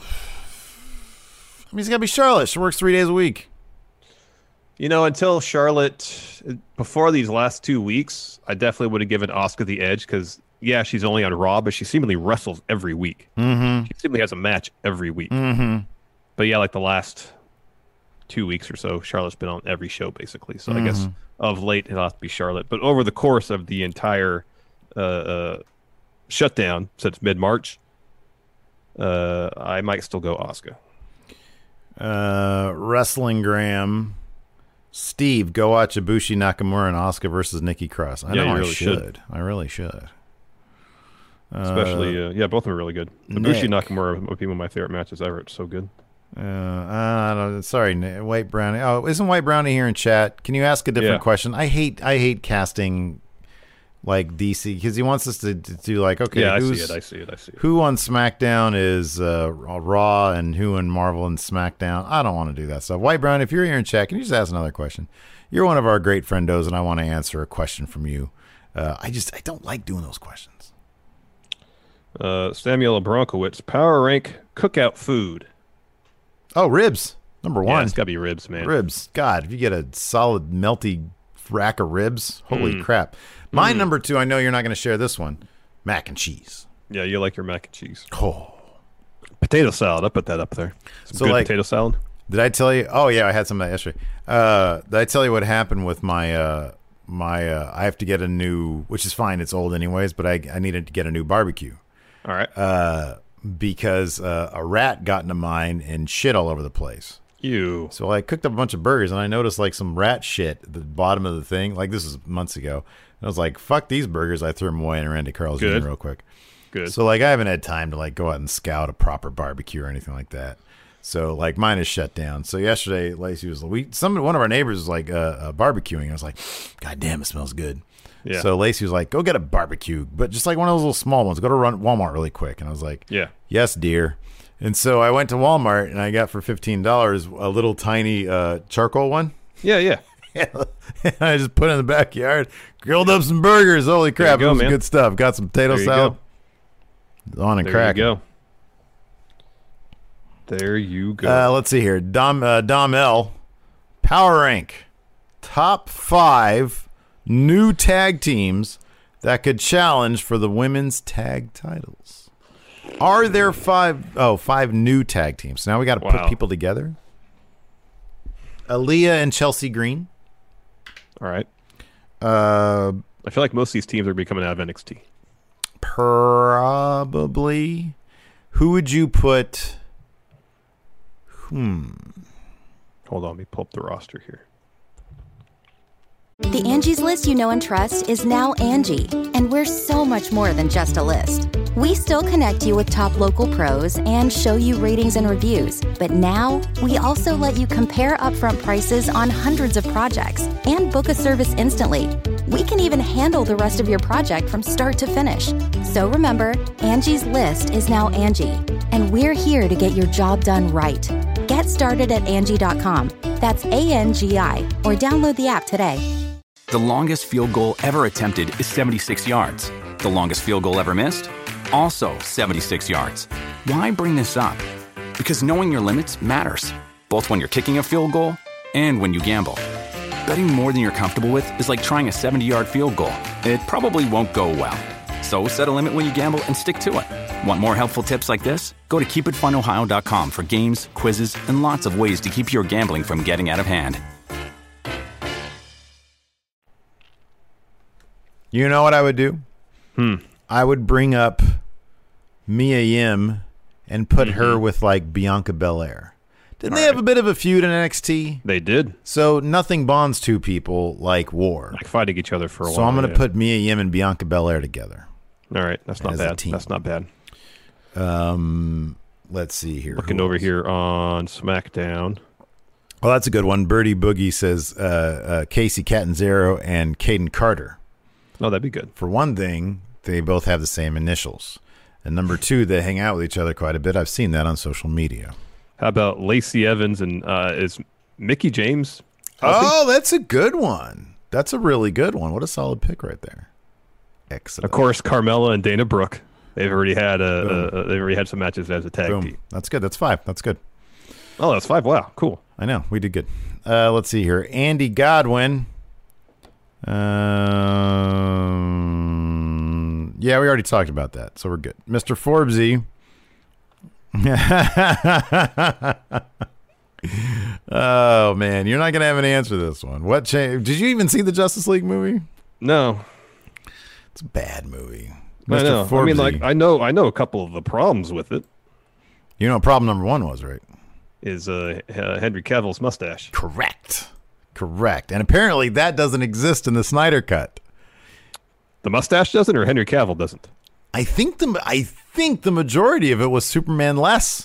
I mean, it's got to be Charlotte. She works three days a week. You know, until Charlotte, before these last two weeks, I definitely would have given Asuka the edge because, yeah, she's only on Raw, but she seemingly wrestles every week. Mm-hmm. She seemingly has a match every week. Mm-hmm. But yeah, like the last two weeks or so, Charlotte's been on every show basically. So I guess of late it'll have to be Charlotte. But over the course of the entire uh, uh, shutdown since mid March, uh, I might still go Asuka. Uh, Wrestling Graham. Steve, go watch Ibushi Nakamura and Asuka versus Nikki Cross. I Yeah, know you I really should. should. I really should. Especially, Uh, uh, yeah, both of them are really good. Ibushi Nick. Nakamura would be one of my favorite matches ever. It's so good. Uh, I don't, sorry, Ni- White Brownie. Oh, isn't White Brownie here in chat? Can you ask a different Yeah. question? I hate, I hate casting like D C because he wants us to, to do like, okay, yeah, I see who's, it. I see it. I see it. who on SmackDown is uh, Raw and who in Marvel and SmackDown. I don't want to do that stuff. White Brown, if you're here in chat, can you just ask another question? You're one of our great friendos, and I want to answer a question from you. Uh, I just, I don't like doing those questions. Uh, Samuel Abronkowitz, power rank cookout food. Oh, ribs, number Yeah, one. it's got to be ribs, man. Ribs. God, if you get a solid melty rack of ribs, holy Mm. crap. My number two, I know you're not going to share this one, mac and cheese. Yeah, you like your mac and cheese. Oh. Potato salad. I put that up there. Some So, good like- potato salad. Did I tell you? Oh, yeah, I had some of that yesterday. Uh, did I tell you what happened with my, uh, my, uh, I have to get a new, which is fine, it's old anyways, but I, I needed to get a new barbecue. All right. Uh, because uh, a rat got into mine and shit all over the place. You. So I cooked up a bunch of burgers, and I noticed like some rat shit at the bottom of the thing. Like this was months ago. And I was like, "Fuck these burgers!" I threw them away and ran to Carl's Good. Junior real quick. Good. So like I haven't had time to like go out and scout a proper barbecue or anything like that. So like mine is shut down. So yesterday, Lacey was we some one of our neighbors was like uh, uh, barbecuing. I was like, God damn, it smells good. Yeah. So Lacey was like, go get a barbecue, but just like one of those little small ones. Go to run Walmart really quick. And I was like, yeah, yes, dear. And so I went to Walmart and I got for fifteen dollars a little tiny uh, charcoal one. Yeah, yeah. And I just put it in the backyard, grilled up some burgers. Holy crap, go, it was man. good stuff. Got some potato There you salad. go. On and There crack. you go. There you go. Uh, let's see here. Dom uh, Dom L. Power rank. Top five new tag teams that could challenge for the women's tag titles. Are there five oh five new tag teams? Now we got to Wow. put people together. Aaliyah and Chelsea Green. All right. Uh, I feel like most of these teams are becoming out of N X T. probably. Who would you put? Hmm. Hold on, let me pull up the roster here. The Angie's List you know and trust is now Angie, and we're so much more than just a list. We still connect you with top local pros and show you ratings and reviews, but now we also let you compare upfront prices on hundreds of projects and book a service instantly. We can even handle the rest of your project from start to finish. So remember, Angie's List is now Angie, and we're here to get your job done right. Get started at Angie dot com. That's A N G I, or download the app today. The longest field goal ever attempted is seventy-six yards. The longest field goal ever missed? Also seventy-six yards. Why bring this up? Because knowing your limits matters, both when you're kicking a field goal and when you gamble. Betting more than you're comfortable with is like trying a seventy-yard field goal. It probably won't go well. So set a limit when you gamble and stick to it. Want more helpful tips like this? Go to keep it fun ohio dot com for games, quizzes, and lots of ways to keep your gambling from getting out of hand. You know what I would do? Hmm. I would bring up Mia Yim and put Mm-hmm. her with like Bianca Belair. Didn't All they have right. a bit of a feud in N X T? They did. So nothing bonds two people like war. Like fighting each other for a So while. I'm going to yeah. put Mia Yim and Bianca Belair together. All right, that's not as a bad. team. That's not bad. Um, let's see here. Looking Who over else? here on SmackDown. Well, that's a good one. Birdie Boogie says uh, uh, Casey Catanzaro and Caden Carter. Oh, that'd be good. For one thing, they both have the same initials. And number two, they hang out with each other quite a bit. I've seen that on social media. How about Lacey Evans and uh, is Mickey James healthy? Oh, that's a good one. That's a really good one. What a solid pick right there. Excellent. Of course, Carmella and Dana Brooke. They've already had a, Boom. a, a they've already had some matches as a tag Boom. team. That's good. That's five. That's good. Oh, that's five. Wow, cool. I know. We did good. Uh, let's see here. Andy Godwin. Um, yeah, we already talked about that, so we're good. Mister Forbesy. Oh, man. You're not going to have an answer to this one. What changed? Did you even see the Justice League movie? No, It's a bad movie. I Mister know. Forbesy. I mean, like I know, I know a couple of the problems with it. You know what problem number one was, right? Is uh, uh, Henry Cavill's mustache? Correct. Correct. And apparently that doesn't exist in the Snyder Cut. The mustache doesn't, or Henry Cavill doesn't? I think the I think the majority of it was Superman less.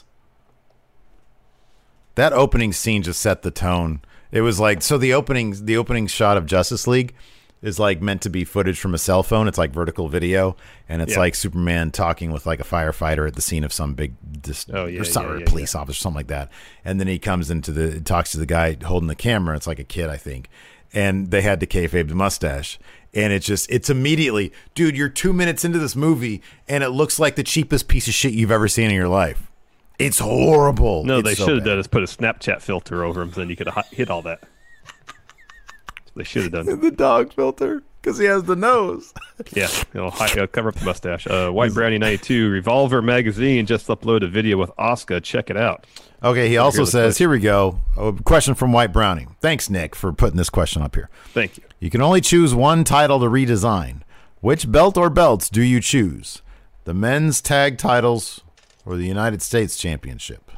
That opening scene just set the tone. It was like so the opening the opening shot of Justice League is like meant to be footage from a cell phone. It's like vertical video, and it's Yeah. like Superman talking with like a firefighter at the scene of some big dis- Oh, yeah, or, some, yeah, or yeah, police officer, something like that. And then he comes into the talks to the guy holding the camera. It's like a kid, I think. And they had to kayfabe the mustache. And it's just, it's immediately, dude, you're two minutes into this movie and it looks like the cheapest piece of shit you've ever seen in your life. It's horrible. No, It's they so should have bad. done is put a Snapchat filter over him, so then you could have hit all that. They should have done. The dog filter because he has the nose. Yeah, it'll, hi- it'll cover up the mustache. Uh, White Brownie ninety-two, Revolver Magazine just uploaded a video with Asuka. Check it out. Okay, he also Here's the says, question. here we go. A question from White Brownie. Thanks, Nick, for putting this question up here. Thank you. You can only choose one title to redesign. Which belt or belts do you choose? The men's tag titles or the United States Championship?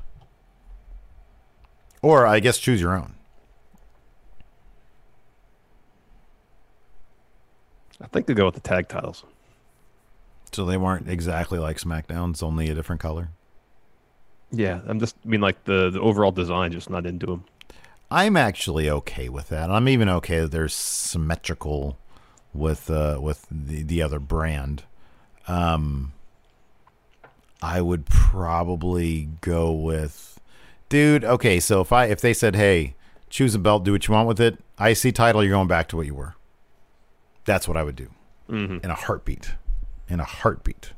Or, I guess, choose your own. I think they go with the tag titles. So they weren't exactly like SmackDown. It's only a different color. Yeah, I'm just I mean like the the overall design, just not into them. I'm actually okay with that. I'm even okay that they're symmetrical with uh, with the, the other brand. Um, I would probably go with, dude. Okay, so if I if they said, hey, choose a belt, do what you want with it. I C title, you're going back to what you were. That's what I would do mm-hmm. in a heartbeat. In a heartbeat.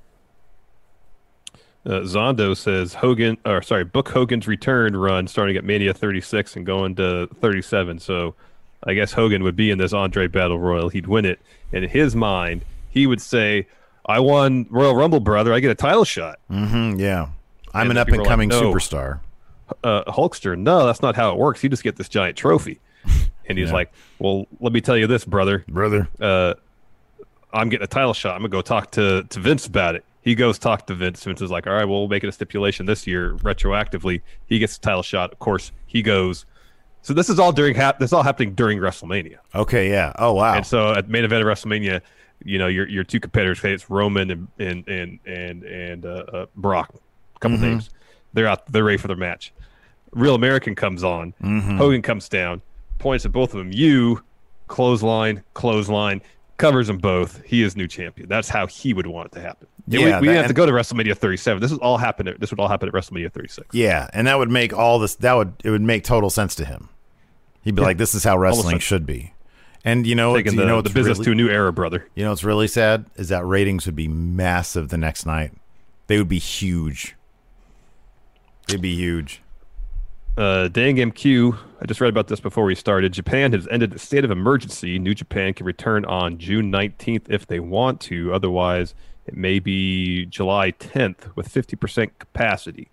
Uh, Zondo says Hogan, or sorry, book Hogan's return run starting at Mania thirty-six and going to thirty-seven. So I guess Hogan would be in this Andre Battle Royal. He'd win it. And in his mind, he would say, I won Royal Rumble, brother. I get a title shot. Mm-hmm, yeah. I'm and an up-and-coming like, no, superstar. Uh, Hulkster, no, that's not how it works. You just get this giant trophy. And he's yeah. like, well, let me tell you this, brother. Brother. Uh, I'm getting a title shot. I'm going to go talk to, to Vince about it. He goes talk to Vince. Vince is like, all right, well, we'll make it a stipulation this year retroactively. He gets the title shot. Of course, he goes. So this is all during hap- this is all happening during WrestleMania. Okay, yeah. Oh, wow. And so at main event of WrestleMania, you know, your your two competitors, it's Roman and and and and, and uh, uh, Brock, a couple mm-hmm. names. They're out. They're ready for their match. Real American comes on. Mm-hmm. Hogan comes down, points at both of them. You clothesline, clothesline. Covers them both. He is new champion. That's how he would want it to happen. Yeah, we, we that, didn't have to go to WrestleMania thirty-seven. This would all happen. At, this would all happen at WrestleMania thirty-six. Yeah, and that would make all this. That would it would make total sense to him. He'd be yeah. like, "This is how wrestling should be." And you know, taking you the, know the business really, to a new era, brother. You know what's really sad is that ratings would be massive the next night. They would be huge. They'd be huge. Uh, Dang M Q, I just read about this before we started. Japan has ended the state of emergency. New Japan can return on June nineteenth if they want to. Otherwise, it may be July tenth with fifty percent capacity.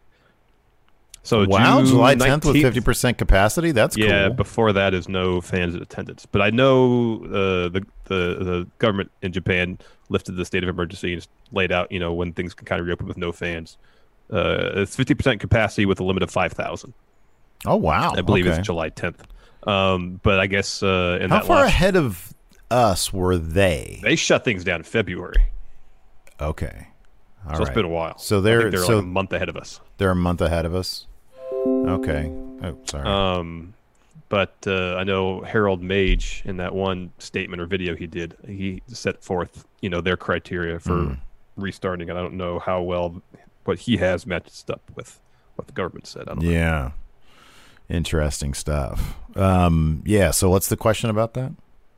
So wow, June July tenth nineteenth, with fifty percent capacity? That's yeah, cool. Before that is no fans in attendance. But I know uh, the, the the government in Japan lifted the state of emergency and just laid out, you know, when things can kind of reopen with no fans. Uh, it's fifty percent capacity with a limit of five thousand. Oh, wow. I believe okay. it's July tenth. Um, but I guess uh, in How that far last, ahead of us were they? They shut things down in February. Okay. All so right. It's been a while. So they're, I think they're so like a month ahead of us. They're a month ahead of us? Okay. Oh, sorry. Um, but uh, I know Harold Mage, in that one statement or video he did, he set forth, you know, their criteria for mm. restarting. And I don't know how well what he has matched up with what the government said. I don't yeah. know. Interesting stuff. Um, yeah, so what's the question about that?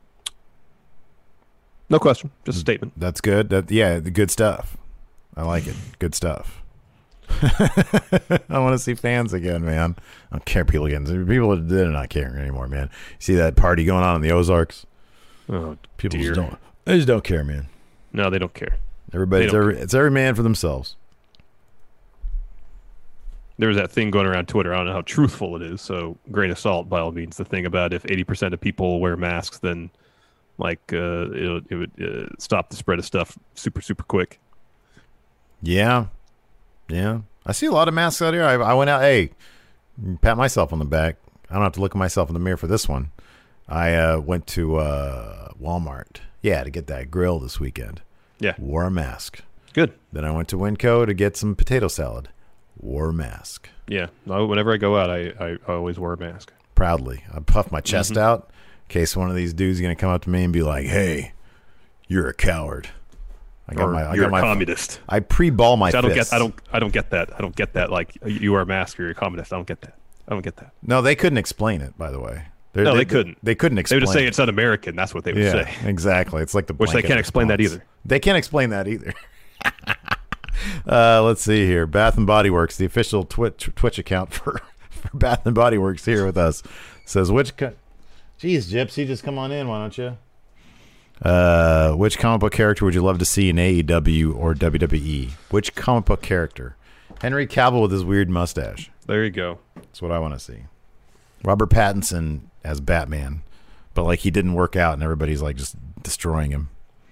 No question, just a statement. That's good. That yeah, the good stuff. I like it. Good stuff. I want to see fans again, man. I don't care people again. People they're not caring anymore, man. You see that party going on in the Ozarks? Oh, people dear. just don't. They just don't care, man. No, they don't care. Everybody, they it's don't every care. it's every man for themselves. There was that thing going around Twitter. I don't know how truthful it is, so grain of salt by all means. The thing about if eighty percent of people wear masks, then like uh, it, it would uh, stop the spread of stuff super, super quick. Yeah. Yeah. I see a lot of masks out here. I, I went out, hey, pat myself on the back. I don't have to look at myself in the mirror for this one. I uh, went to uh, Walmart, yeah, to get that grill this weekend. Yeah. Wore a mask. Good. Then I went to Winco to get some potato salad. Wore a mask. Yeah. Whenever I go out, I, I, I always wear a mask. Proudly. I puff my chest mm-hmm. out in case one of these dudes is going to come up to me and be like, hey, you're a coward. I got or my, I you're got my, a communist. I pre-ball my I don't fists. get. I don't. I don't get that. I don't get that. Like you wear a mask or you're a communist. I don't get that. I don't get that. No, they couldn't explain it. By the way, They're, no, they, they couldn't. They couldn't explain. They would just say it. it's un-American. That's what they would yeah, say. Exactly. It's like the which they can't explain that either. They can't explain that either. uh, let's see here. Bath and Body Works, the official Twitch Twitch account for, for Bath and Body Works, here with us, says which. Co- Jeez, Gypsy, just come on in, why don't you? Uh, which comic book character would you love to see in A E W or W W E? Which comic book character? Henry Cavill with his weird mustache. There you go. That's what I want to see. Robert Pattinson as Batman, but like he didn't work out, and everybody's like just destroying him.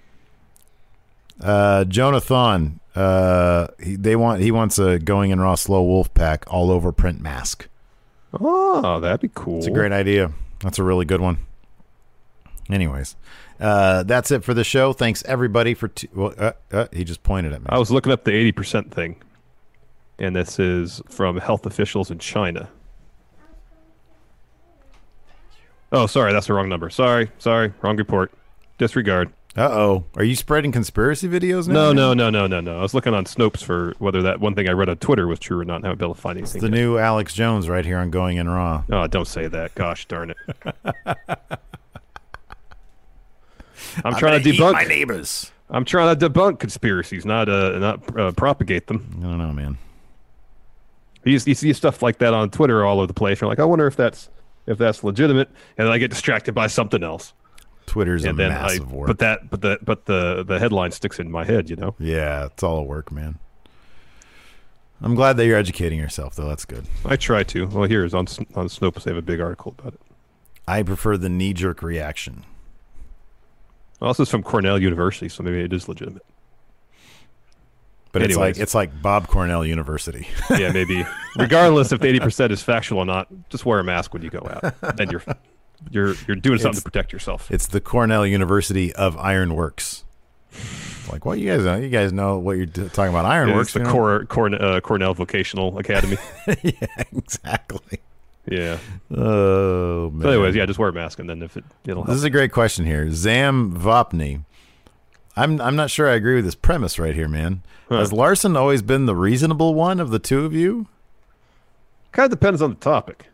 Uh, Jonathan, uh, he, they want he wants a Going in Raw Slow Wolf Pack all over print mask. Oh, that'd be cool. It's a great idea. That's a really good one. Anyways, uh, that's it for the show. Thanks everybody for. T- well, uh, uh, he just pointed at me. I was looking up the eighty percent thing. And this is from health officials in China. Oh, sorry, that's the wrong number. Sorry, sorry, wrong report. Disregard. Uh-oh. Are you spreading conspiracy videos No, now? no, no, no, no, no. I was looking on Snopes for whether that one thing I read on Twitter was true or not, and I haven't been able to find anything. It's the yet. new Alex Jones right here on Going in Raw. Oh, don't say that. Gosh darn it. I'm, I'm trying to eat debunk my neighbors. I'm trying to debunk conspiracies, not uh, not uh, propagate them. I don't know, man. You, you see stuff like that on Twitter all over the place. You're like, I wonder if that's if that's legitimate, and then I get distracted by something else. Twitter's and a then massive I, work. But that, but the, but the the headline sticks in my head. You know. Yeah, it's all a work, man. I'm glad that you're educating yourself, though. That's good. I try to. Well, here's on on Snopes. They have a big article about it. I prefer the knee-jerk reaction. Well, this is from Cornell University, so maybe it is legitimate. But Anyways. it's like it's like Bob Cornell University. Yeah, maybe. Regardless if the eighty percent is factual or not, just wear a mask when you go out. Then you're you're you're doing something It's- to protect yourself. It's the Cornell University of Ironworks. Like, what you guys know? You guys know what you're d- talking about? Ironworks. It's the you know? Cor, Corn, uh, Cornell Vocational Academy. Yeah, exactly. Yeah. Oh man. So anyways, yeah, just wear a mask, and then if it it'll help. This is a great question here. Zam Vopny. I'm I'm not sure I agree with this premise right here, man. Huh. Has Larson always been the reasonable one of the two of you? Kind of depends on the topic.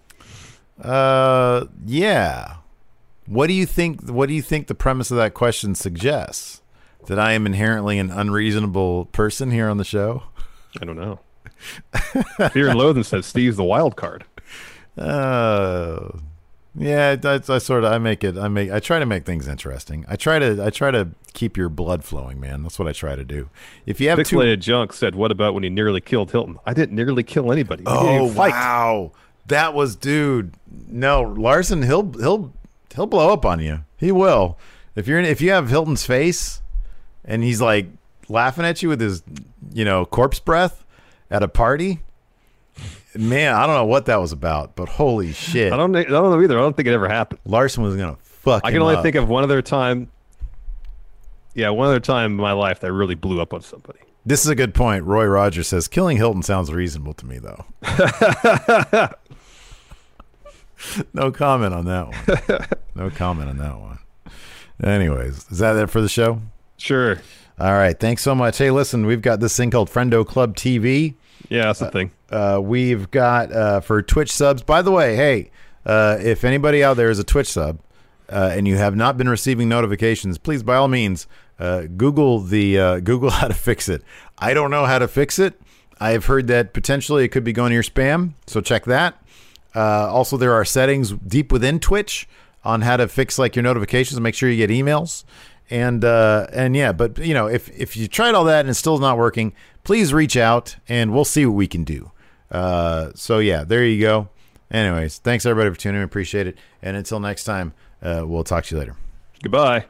Uh, yeah. What do you think? What do you think the premise of that question suggests? That I am inherently an unreasonable person here on the show? I don't know. Fear and Loathing says Steve's the wild card. Uh, yeah, I, I sort of I make it. I make I try to make things interesting. I try to I try to keep your blood flowing, man. That's what I try to do. If you have two, Pixelated Junk said, "What about when he nearly killed Hilton?" I didn't nearly kill anybody. We didn't oh even fight. wow, that was dude. No, Larson, he'll he'll he'll blow up on you. He will. If you're in, if you have Hilton's face, and he's like laughing at you with his, you know, corpse breath at a party. Man, I don't know what that was about, but holy shit! I don't. I don't know either. I don't think it ever happened. Larson was gonna fuck. I can him only up. think of one other time. Yeah, one other time in my life that I really blew up on somebody. This is a good point. Roy Rogers says killing Hilton sounds reasonable to me, though. No comment on that one. No comment on that one. Anyways, is that it for the show? Sure. All right. Thanks so much. Hey, listen, we've got this thing called Friendo Club T V. Yeah, that's the thing. Uh, we've got uh, for Twitch subs. By the way, hey, uh, if anybody out there is a Twitch sub uh, and you have not been receiving notifications, please, by all means, uh, Google the uh, Google how to fix it. I don't know how to fix it. I've heard that potentially it could be going to your spam, so check that. Uh, also, there are settings deep within Twitch on how to fix like your notifications and make sure you get emails. And uh, and yeah, but you know, if if you tried all that and it's still not working, please reach out and we'll see what we can do. Uh, so yeah, there you go. Anyways, thanks everybody for tuning in. Appreciate it. And until next time, uh, we'll talk to you later. Goodbye.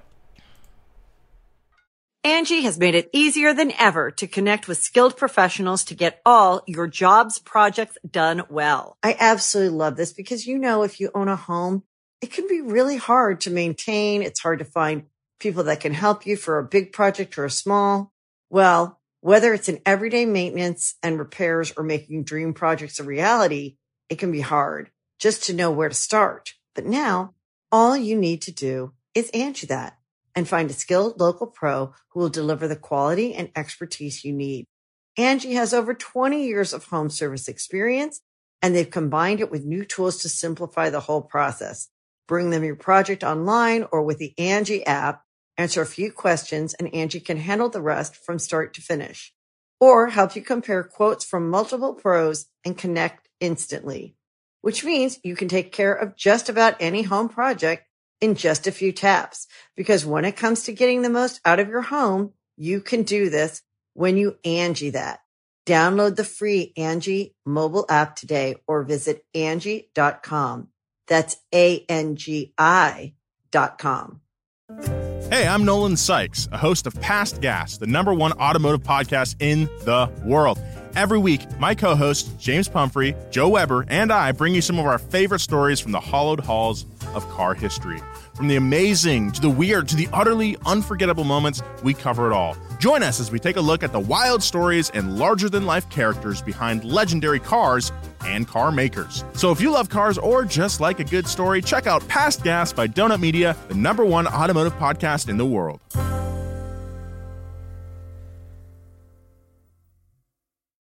Angie has made it easier than ever to connect with skilled professionals to get all your jobs projects done well. I absolutely love this because, you know, if you own a home, it can be really hard to maintain. It's hard to find people that can help you for a big project or a small. Well, whether it's in everyday maintenance and repairs or making dream projects a reality, it can be hard just to know where to start. But now all you need to do is Angie that and find a skilled local pro who will deliver the quality and expertise you need. Angie has over twenty years of home service experience, and they've combined it with new tools to simplify the whole process. Bring them your project online or with the Angie app. Answer a few questions and Angie can handle the rest from start to finish. Or help you compare quotes from multiple pros and connect instantly. Which means you can take care of just about any home project in just a few taps. Because when it comes to getting the most out of your home, you can do this when you Angie that. Download the free Angie mobile app today or visit Angie dot com. That's A N G I dot com. Hey, I'm Nolan Sykes, a host of Past Gas, the number one automotive podcast in the world. Every week, my co-hosts, James Pumphrey, Joe Weber, and I bring you some of our favorite stories from the hollowed halls of car history. From the amazing to the weird to the utterly unforgettable moments, we cover it all. Join us as we take a look at the wild stories and larger-than-life characters behind legendary cars and car makers. So if you love cars or just like a good story, check out Past Gas by Donut Media, the number one automotive podcast in the world.